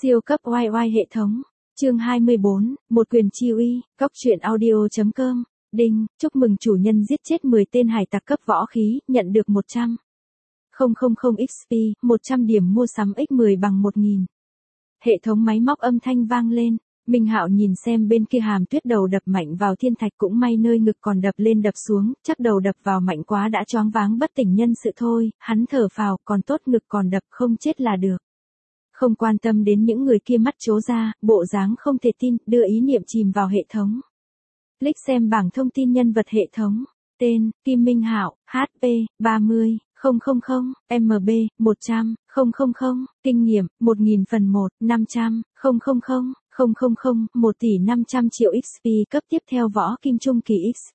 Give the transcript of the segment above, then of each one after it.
Siêu cấp oai oai hệ thống. Chương 24, một quyền chi uy, Cóc truyện audio.com. Đinh, chúc mừng chủ nhân giết chết 10 tên hải tặc cấp võ khí, nhận được 100 000 XP, 100 điểm mua sắm x10 bằng 1000. Hệ thống máy móc âm thanh vang lên. Minh Hạo nhìn xem bên kia Hàm Tuyết đầu đập mạnh vào thiên thạch, cũng may nơi ngực còn đập lên đập xuống, chắc đầu đập vào mạnh quá đã choáng váng bất tỉnh nhân sự thôi, hắn thở phào, còn tốt ngực còn đập không chết là được. Không quan tâm đến những người kia mắt trố ra, bộ dáng không thể tin, đưa ý niệm chìm vào hệ thống. Click xem bảng thông tin nhân vật hệ thống. Tên, Kim Minh Hạo, HP, 30, 000, MB, 100, 000, kinh nghiệm, 1000 phần 1, 500, 000, 1 tỷ 500 triệu XP, cấp tiếp theo võ kim trung kỳ XP.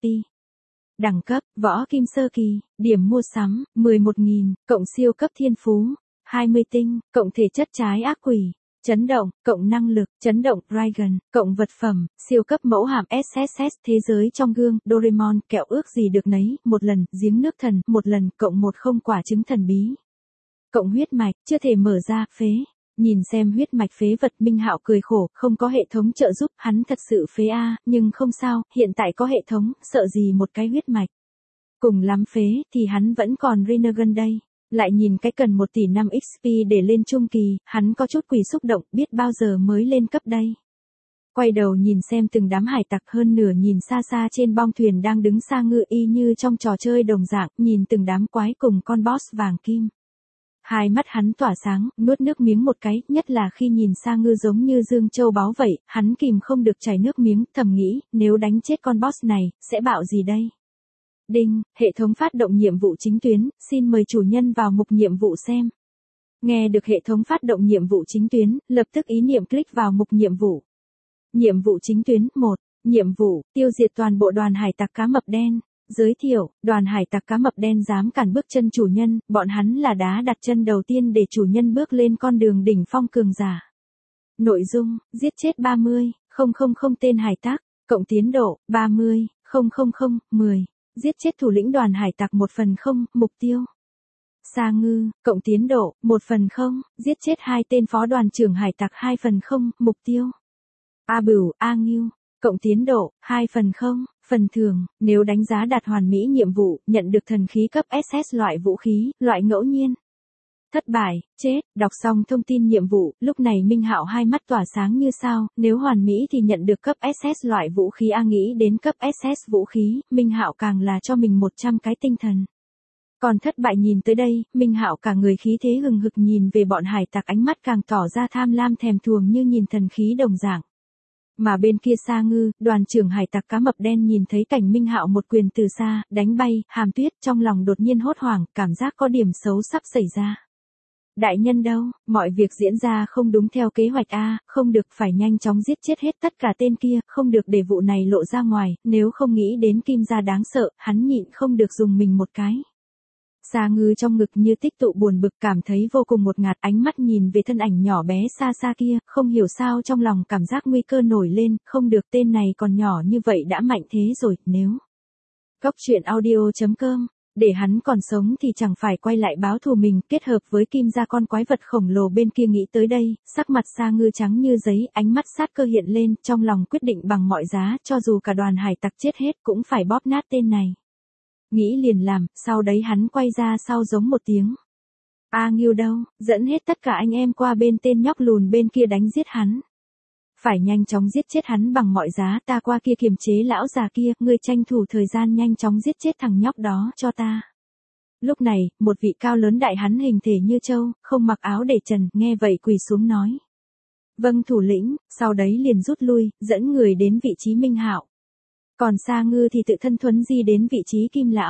Đẳng cấp, võ kim sơ kỳ, điểm mua sắm, 11.000, cộng siêu cấp thiên phú, 20 tinh, cộng thể chất trái ác quỷ, chấn động, cộng năng lực, chấn động, Dragon, cộng vật phẩm, siêu cấp mẫu hàm SSS, thế giới trong gương, Doraemon, kẹo ước gì được nấy, một lần, giếng nước thần, một lần, cộng 10 quả trứng thần bí. Cộng huyết mạch, chưa thể mở ra, phế. Nhìn xem huyết mạch phế vật, Minh Hạo cười khổ, không có hệ thống trợ giúp, hắn thật sự phế a, nhưng không sao, hiện tại có hệ thống, sợ gì một cái huyết mạch. Cùng lắm phế, thì hắn vẫn còn Renegon đây. Lại nhìn cái cần 1 tỷ 5 XP để lên trung kỳ, hắn có chút quỷ xúc động, biết bao giờ mới lên cấp đây. Quay đầu nhìn xem từng đám hải tặc, hơn nửa nhìn xa xa trên bong thuyền đang đứng Sa Ngư y như trong trò chơi đồng dạng, nhìn từng đám quái cùng con boss vàng kim. Hai mắt hắn tỏa sáng, nuốt nước miếng một cái, nhất là khi nhìn Sa Ngư giống như dương châu báu vậy, hắn kìm không được chảy nước miếng, thầm nghĩ, nếu đánh chết con boss này, sẽ bạo gì đây? Đinh, hệ thống phát động nhiệm vụ chính tuyến, xin mời chủ nhân vào mục nhiệm vụ xem. Nghe được hệ thống phát động nhiệm vụ chính tuyến, lập tức ý niệm click vào mục nhiệm vụ. Nhiệm vụ chính tuyến, 1. Nhiệm vụ, tiêu diệt toàn bộ đoàn hải tặc cá mập đen. Giới thiệu, đoàn hải tặc cá mập đen dám cản bước chân chủ nhân, bọn hắn là đá đặt chân đầu tiên để chủ nhân bước lên con đường đỉnh phong cường giả. Nội dung, giết chết 30, 000 tên hải tặc, cộng tiến độ, 30, 000, 10. Giết chết thủ lĩnh đoàn hải tặc 1/0, mục tiêu. Sa Ngư, cộng tiến độ, 1/0, giết chết 2 tên phó đoàn trưởng hải tặc 2/0, mục tiêu. A Bửu, A Ngưu, cộng tiến độ, 2/0, phần thưởng, nếu đánh giá đạt hoàn mỹ nhiệm vụ, nhận được thần khí cấp SS loại vũ khí, loại ngẫu nhiên. Thất bại, chết, đọc xong thông tin nhiệm vụ, lúc này Minh Hạo hai mắt tỏa sáng như sao, nếu hoàn mỹ thì nhận được cấp SS loại vũ khí, nghĩ đến cấp SS vũ khí, Minh Hạo càng là cho mình 100 cái tinh thần. Còn thất bại nhìn tới đây, Minh Hạo cả người khí thế hừng hực nhìn về bọn hải tặc, ánh mắt càng tỏ ra tham lam thèm thuồng như nhìn thần khí đồng dạng. Mà bên kia Sa Ngư, đoàn trưởng hải tặc cá mập đen nhìn thấy cảnh Minh Hạo một quyền từ xa, đánh bay, Hàm Tuyết, trong lòng đột nhiên hốt hoảng, cảm giác có điểm xấu sắp xảy ra. Đại nhân đâu, mọi việc diễn ra không đúng theo kế hoạch a, không được, phải nhanh chóng giết chết hết tất cả tên kia, không được để vụ này lộ ra ngoài, nếu không nghĩ đến Kim gia đáng sợ, hắn nhịn không được dùng mình một cái. Sa Ngư trong ngực như tích tụ buồn bực, cảm thấy vô cùng ngột ngạt, ánh mắt nhìn về thân ảnh nhỏ bé xa xa kia, không hiểu sao trong lòng cảm giác nguy cơ nổi lên, không được, tên này còn nhỏ như vậy đã mạnh thế rồi, nếu. Cóc truyện audio.com. Để hắn còn sống thì chẳng phải quay lại báo thù mình, kết hợp với Kim gia con quái vật khổng lồ bên kia, nghĩ tới đây, sắc mặt Sa Ngư trắng như giấy, ánh mắt sát cơ hiện lên, trong lòng quyết định bằng mọi giá, cho dù cả đoàn hải tặc chết hết cũng phải bóp nát tên này. Nghĩ liền làm, sau đấy hắn quay ra sau giống một tiếng. A Ngưu đâu, dẫn hết tất cả anh em qua bên tên nhóc lùn bên kia đánh giết hắn. Phải nhanh chóng giết chết hắn bằng mọi giá, ta qua kia kiềm chế lão già kia, ngươi tranh thủ thời gian nhanh chóng giết chết thằng nhóc đó cho ta. Lúc này, một vị cao lớn đại hắn hình thể như trâu, không mặc áo để trần, nghe vậy quỳ xuống nói. Vâng thủ lĩnh, sau đấy liền rút lui, dẫn người đến vị trí Minh Hạo. Còn Sa Ngư thì tự thân thuấn di đến vị trí Kim lão.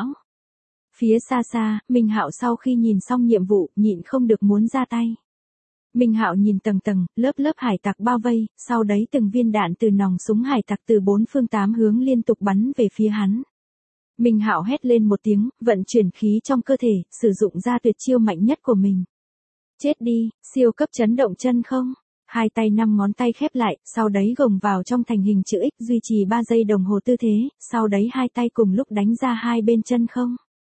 Phía xa xa, Minh Hạo sau khi nhìn xong nhiệm vụ, nhịn không được muốn ra tay. Minh Hạo nhìn tầng tầng, lớp lớp hải tặc bao vây, sau đấy từng viên đạn từ nòng súng hải tặc từ 4 phương 8 hướng liên tục bắn về phía hắn. Minh Hạo hét lên một tiếng, vận chuyển khí trong cơ thể, sử dụng ra tuyệt chiêu mạnh nhất của mình. Chết đi, siêu cấp chấn động chân không? Hai tay 5 ngón tay khép lại, sau đấy gồng vào trong thành hình chữ X, duy trì 3 giây đồng hồ tư thế, sau đấy hai tay cùng lúc đánh ra hai bên chân không.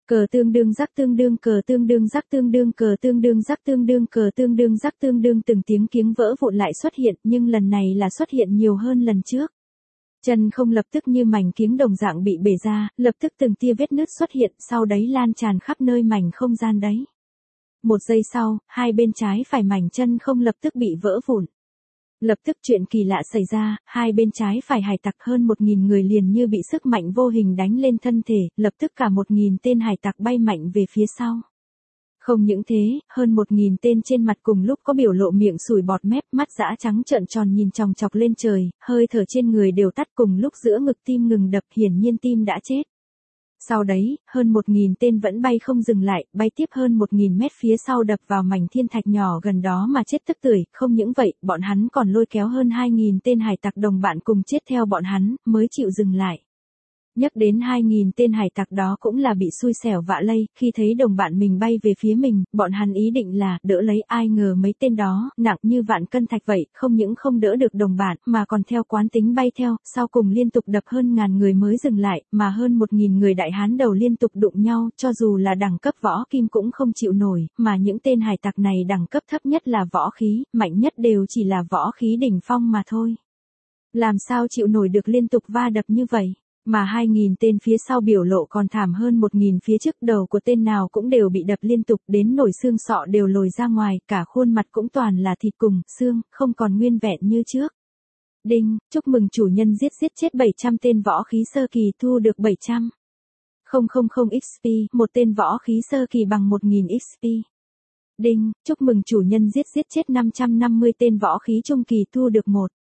Cờ tương đương rắc tương đương cờ tương đương rắc tương đương cờ tương đương rắc tương đương cờ tương đương rắc tương đương từng tiếng kiếng vỡ vụn lại xuất hiện nhưng lần này là xuất hiện nhiều hơn lần trước. Chân không lập tức như mảnh kiếng đồng dạng bị bể ra, lập tức từng tia vết nứt xuất hiện sau đấy lan tràn khắp nơi mảnh không gian đấy. Một giây sau, hai bên trái phải mảnh chân không lập tức bị vỡ vụn. Lập tức chuyện kỳ lạ xảy ra, hai bên trái phải hải tặc hơn 1.000 người liền như bị sức mạnh vô hình đánh lên thân thể, lập tức cả 1.000 tên hải tặc bay mạnh về phía sau. Không những thế, hơn 1.000 tên trên mặt cùng lúc có biểu lộ miệng sùi bọt mép, mắt dã trắng trợn tròn nhìn chòng chọc lên trời, hơi thở trên người đều tắt cùng lúc giữa ngực tim ngừng đập, hiển nhiên tim đã chết. Sau đấy, hơn 1.000 tên vẫn bay không dừng lại, bay tiếp hơn 1.000 mét phía sau đập vào mảnh thiên thạch nhỏ gần đó mà chết tức tưởi, không những vậy, bọn hắn còn lôi kéo hơn 2.000 tên hải tặc đồng bạn cùng chết theo bọn hắn, mới chịu dừng lại. Nhắc đến 2.000 tên hải tặc đó cũng là bị xui xẻo vạ lây, khi thấy đồng bạn mình bay về phía mình, bọn hắn ý định là đỡ lấy, ai ngờ mấy tên đó, nặng như vạn cân thạch vậy, không những không đỡ được đồng bạn, mà còn theo quán tính bay theo, sau cùng liên tục đập hơn ngàn người mới dừng lại, mà hơn 1.000 người đại hán đầu liên tục đụng nhau, cho dù là đẳng cấp võ kim cũng không chịu nổi, mà những tên hải tặc này đẳng cấp thấp nhất là võ khí, mạnh nhất đều chỉ là võ khí đỉnh phong mà thôi. Làm sao chịu nổi được liên tục va đập như vậy? Mà 2.000 tên phía sau biểu lộ còn thảm hơn 1.000 phía trước, đầu của tên nào cũng đều bị đập liên tục đến nổi xương sọ đều lồi ra ngoài, cả khuôn mặt cũng toàn là thịt cùng xương, không còn nguyên vẹn như trước. Đinh, chúc mừng chủ nhân giết chết 700 tên võ khí sơ kỳ thu được 700. 000 XP, một tên võ khí sơ kỳ bằng 1.000 XP. Đinh, chúc mừng chủ nhân giết chết 550 tên võ khí trung kỳ thu được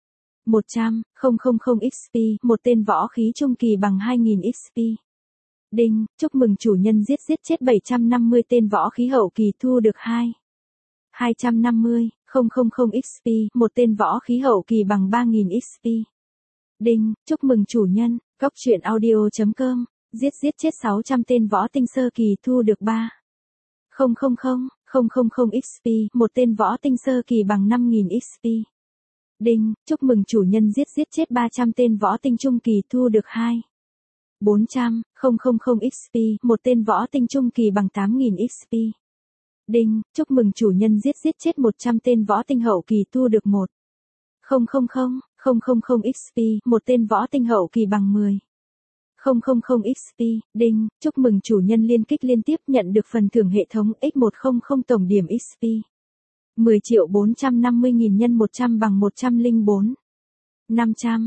100 XP, một tên võ khí trung kỳ bằng 2.000 XP. Đinh, chúc mừng chủ nhân giết chết 750 tên võ khí hậu kỳ thu được 250 XP, một tên võ khí hậu kỳ bằng 3.000 XP. Đinh, chúc mừng chủ nhân, Cóc truyện audio.com, giết chết 600 tên võ tinh sơ kỳ thu được 3.000 XP, một tên võ tinh sơ kỳ bằng 5.000 XP. Đinh, chúc mừng chủ nhân giết chết 300 tên võ tinh trung kỳ thu được 400 XP, một tên võ tinh trung kỳ bằng 8.000 XP. Đinh, chúc mừng chủ nhân giết chết 100 tên võ tinh hậu kỳ thu được 1.000 XP, một tên võ tinh hậu kỳ bằng 10.000 XP. Đinh, chúc mừng chủ nhân liên kích liên tiếp nhận được phần thưởng hệ thống X100 tổng điểm XP. 10.450.000 nhân 100 bằng 104. 500,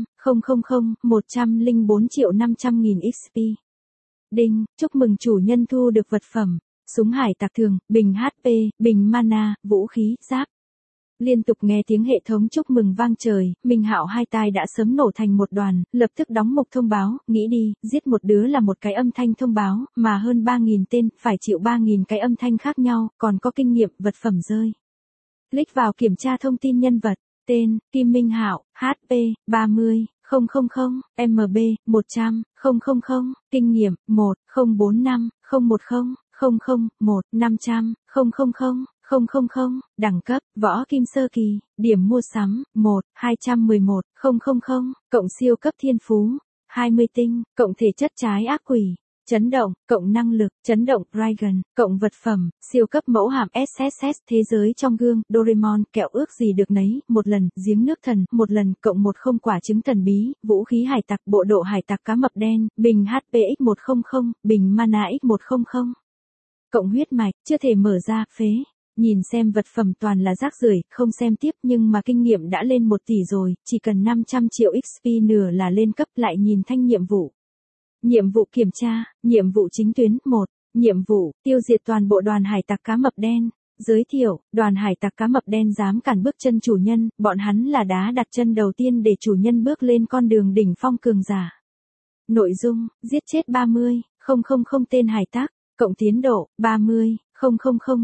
104.500.000 XP. Đinh, chúc mừng chủ nhân thu được vật phẩm, súng hải tặc thường, bình HP, bình mana, vũ khí, giáp. Liên tục nghe tiếng hệ thống chúc mừng vang trời, Minh Hạo hai tai đã sớm nổ thành một đoàn, lập tức đóng mục thông báo, nghĩ đi, giết một đứa là một cái âm thanh thông báo, mà hơn 3.000 tên, phải chịu 3.000 cái âm thanh khác nhau, còn có kinh nghiệm, vật phẩm rơi. Click vào kiểm tra thông tin nhân vật, tên, Kim Minh Hạo, HP, 30, 000, MB, 100, 000, kinh nghiệm, 1, 045, 010, 001, 500, 000, 000, đẳng cấp, võ kim sơ kỳ, điểm mua sắm, 1, 211, 000, cộng siêu cấp thiên phú, 20 tinh, cộng thể chất trái ác quỷ. Chấn động, cộng năng lực, chấn động, Dragon, cộng vật phẩm, siêu cấp mẫu hạm SSS, thế giới trong gương, Doraemon, kẹo ước gì được nấy, một lần, giếng nước thần, một lần, cộng 10 quả trứng thần bí, vũ khí hải tặc, bộ độ hải tặc cá mập đen, bình HP X100, bình mana X100. Cộng huyết mạch, chưa thể mở ra, phế. Nhìn xem vật phẩm toàn là rác rưởi, không xem tiếp nhưng mà kinh nghiệm đã lên 1 tỷ rồi, chỉ cần 500 triệu XP nửa là lên cấp lại nhìn thanh nhiệm vụ. Nhiệm vụ kiểm tra, nhiệm vụ chính tuyến, 1. Nhiệm vụ, tiêu diệt toàn bộ đoàn hải tặc cá mập đen. Giới thiệu, đoàn hải tặc cá mập đen dám cản bước chân chủ nhân, bọn hắn là đá đặt chân đầu tiên để chủ nhân bước lên con đường đỉnh phong cường giả. Nội dung, giết chết 30, 000 tên hải tặc, cộng tiến độ, 30, 000,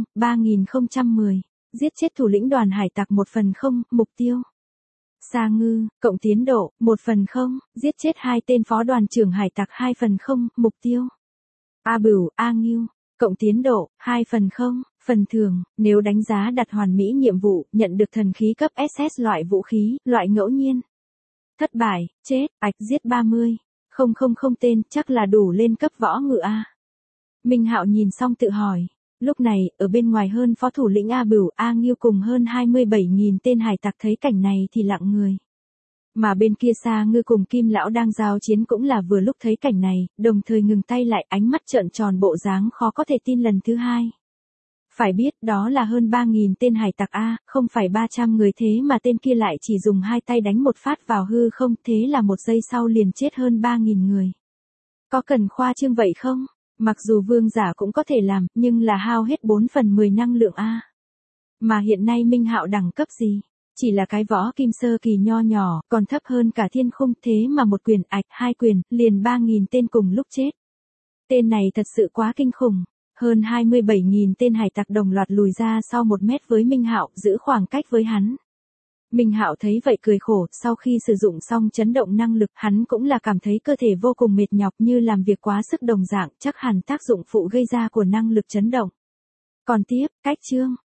3010, giết chết thủ lĩnh đoàn hải tặc 1/0, mục tiêu. Sa ngư, cộng tiến độ, 1/0, giết chết 2 tên phó đoàn trưởng hải tặc 2/0, mục tiêu. A Bửu, A Ngưu, cộng tiến độ, 2/0, phần thưởng, nếu đánh giá đặt hoàn mỹ nhiệm vụ, nhận được thần khí cấp SS loại vũ khí, loại ngẫu nhiên. Thất bại, chết, giết 30, 000 tên, chắc là đủ lên cấp võ ngự A. Minh Hạo nhìn xong tự hỏi. Lúc này, ở bên ngoài hơn phó thủ lĩnh A Bửu, A Nghiêu cùng hơn 27.000 tên hải tặc thấy cảnh này thì lặng người. Mà bên kia Sa Ngư cùng Kim Lão đang giao chiến cũng là vừa lúc thấy cảnh này, đồng thời ngừng tay lại, ánh mắt trợn tròn, bộ dáng khó có thể tin lần thứ hai. Phải biết đó là hơn 3.000 tên hải tặc A, không phải 300 người, thế mà tên kia lại chỉ dùng hai tay đánh một phát vào hư không, thế là một giây sau liền chết hơn 3.000 người. Có cần khoa trương vậy không? Mặc dù vương giả cũng có thể làm, nhưng là hao hết 4/10 năng lượng A. Mà hiện nay Minh Hạo đẳng cấp gì? Chỉ là cái võ kim sơ kỳ nho nhỏ, còn thấp hơn cả thiên khung, thế mà một quyền ạch, hai quyền, liền 3.000 tên cùng lúc chết. Tên này thật sự quá kinh khủng. Hơn 27.000 tên hải tặc đồng loạt lùi ra sau 1 mét với Minh Hạo, giữ khoảng cách với hắn. Minh Hạo thấy vậy cười khổ, sau khi sử dụng xong chấn động năng lực, hắn cũng là cảm thấy cơ thể vô cùng mệt nhọc, như làm việc quá sức đồng dạng, chắc hẳn tác dụng phụ gây ra của năng lực chấn động. Còn tiếp, cách chương